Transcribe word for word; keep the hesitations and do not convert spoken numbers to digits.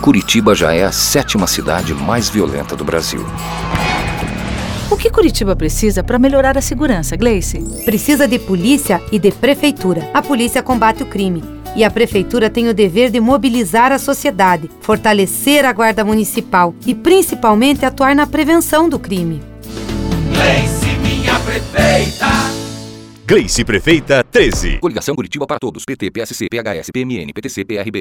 Curitiba já é a sétima cidade mais violenta do Brasil. O que Curitiba precisa para melhorar a segurança, Gleice? Precisa de polícia e de prefeitura. A polícia combate o crime. E a prefeitura tem o dever de mobilizar a sociedade, fortalecer a guarda municipal e, principalmente, atuar na prevenção do crime. Gleice, minha prefeita! Gleice Prefeita treze. Coligação Curitiba para Todos. P T, P S C, P H S, P M N, P T C, P R B.